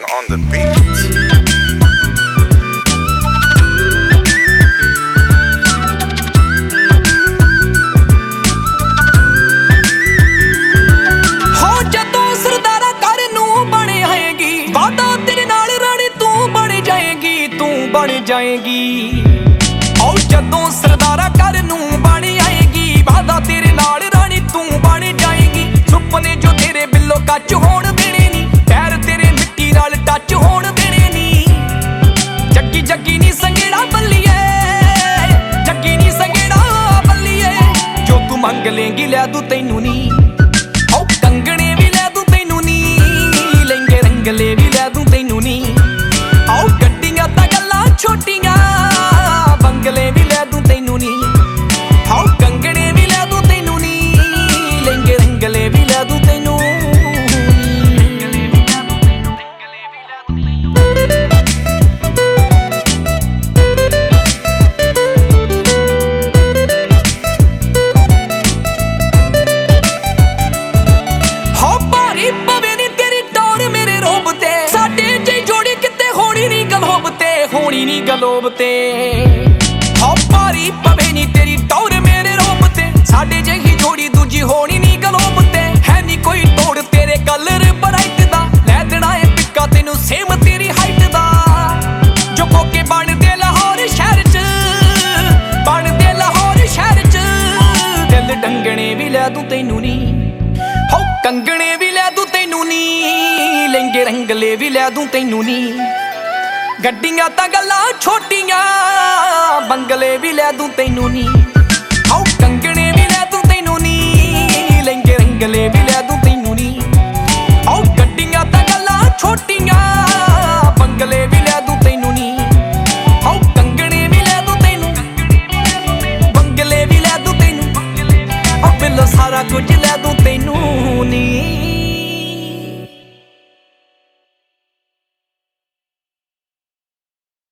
on the beat. जाएगी और जदों सरदारा घर नूं बन आएगी वादा तेरे नाल रानी तू बन जाएगी सुपने जो तेरे बिल्लो कच होण देने नी पैर तेरे मिट्टी नाल टच होण देने नी जग्गी जग्गी नी संगेड़ा बल्लिए जग्गी नी संगेड़ा बल्लिए जो तू मंग लेंगी लै दूं तैनू नी ओ कंगणे भी लै दूं तैनू नी लहंगे रंगले भी लै दूं तैनू नी आओ गड्डियां तां छोटियां बंगले भी लै दूं तैनू नी हाओ कंगणे भी लै दूं तैनू नी लहंगे रंगले भी लै दूं तैनू हाओ भारी पवे नी तेरी टौर मेरे रोब ते साडे जे जोड़ी किते होनी नी गलोब ते होनी नी गलोब ते हां भारी पवे नी तेरी टौर मेरे रोब ते साडे जेही जोड़ी दूजी होनी नी गलोब ते है नी कोई तोड़ तेरे कलर ब्राइट दा लै देना है पिक्का तेनू सेम तेरी हाइट दा जो कोके बन दे लाहौर शहर च बन दे लाहौर शहर च दिल डंगणे भी लै दूं तैनू नी हो कंगणे भी लै दूं तैनू नी लहंगे रंगले भी लै दूं तैनू नी गड्डियां तां गल्लां छोटियां बंगले भी लै दूं तैनू नी आओ कंगणे भी लै दूं तैनू नी लहंगे रंगले भी लै दूं तैनू नी आओ गड्डियां तां गल्लां छोटियां बंगले भी लै दूं तैनू नी आओ कंगणे भी लै दूं तैनू बंगले भी लै दूं तैनू ओ बिल्लो सारा कुछ लै दूं तैनू नी।